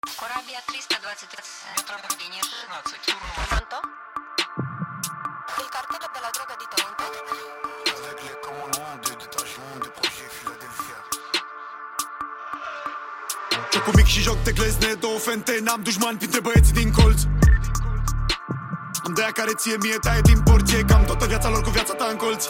Corabia 320 метров 15. Pronto? Il cartello della droga di Toronto? Avec les commandements de détachement de projet Philadelphia. Joc cu mic și joc de glezne, două fente, n-am dușman printre băieții din colț. Am de aia care ție mie taie din porție, cam toată viața lor cu viața ta în colț.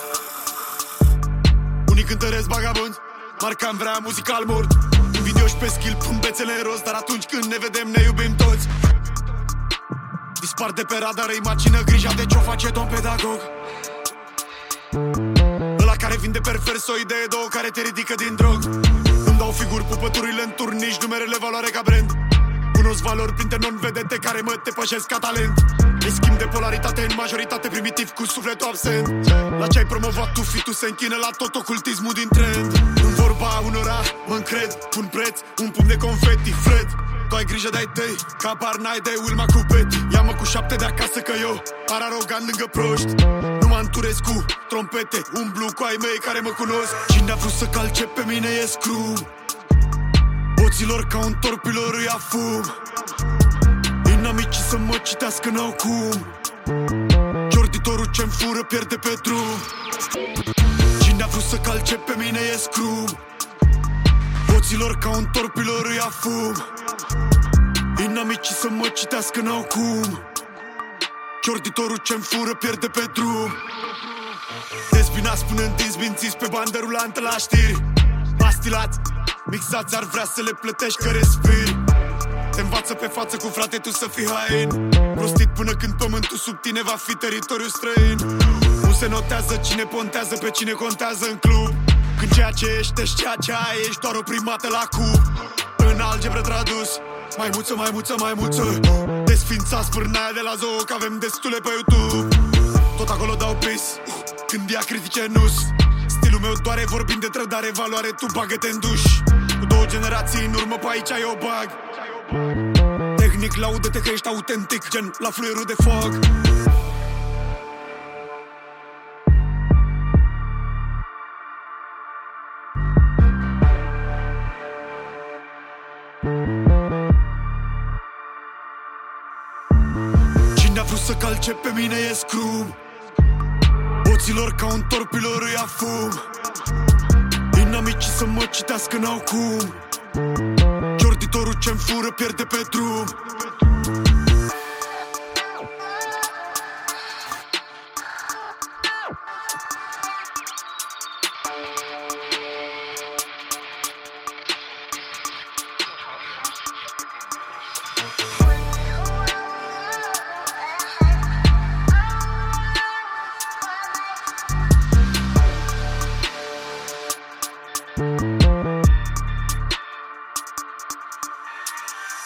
Unii cântăresc vagabonzi, marca-mi vrea muzical mort. În video și pe skill pun bețele în rost, dar atunci când ne vedem ne iubim toți. Dispar de pe radar, îi macină grija de ce-o face domn pedagog. Ăla care vinde pervers o idee, două care te ridică din drog. Îmi dau figuri, pupăturile în turnici, numerele valoare ca brand. Cunosc valori printre non-vedete care mă depășesc ca talent. Îi schimb de polaritate în majoritate, primitiv cu sufletul absent. La ce ai promovat tu, fitul se închină la tot ocultismul din trend. În vorba unora mă încred, pun preț, un pumn de confeti, Fred. Tu ai grijă de-ai tăi, ca par n-ai de Wilma Cupeti. Ia-mă cu 7 de acasă că eu par arogant lângă proști. Nu mă anturez cu trompete, umblu cu ai mei care mă cunosc. Cine a vrut să calce pe mine e scrum. Boților ca un torpilor îi afum. Inamicii să mă citească n-au cum. Ciorditorul ce-mi fură pierde pe drum. Cine a vrut să calce pe mine e scrum. Boților ca un torpilor îi afum. Inamicii să mă citească n-au cum. Ciorditorul ce-mi fură pierde pe drum. Despinați până întins, mințiți pe bandă rulantă la știri. Pastilați, mixați, ar vrea să le plătești că respiri. Te învață pe față cu frate tu să fii hain. Prostit până când pământul sub tine va fi teritoriu străin. Nu se notează cine pontează pe cine contează în club. Când ceea ce ești ceea ce ai, ești doar o primată la cub. În algebră tradus, maimuță, maimuță, maimuță. Desfințați pârnaia de la zoo că avem destule pe YouTube. Tot acolo dau pis, când ea critice nus. Stilul meu doare vorbind de trădare, valoare, tu bagă-te în duș. Cu 2 generații în urmă pe aici eu bag. Tehnic laudă-te că ești autentic, gen la fluierul de foc. Cine a vrut să calce pe mine e scrum. Boților ca un torpilor îi afum. Inamicii să mă citească n-au cum. Ciorditorul ce-mi fură pierde pe drum.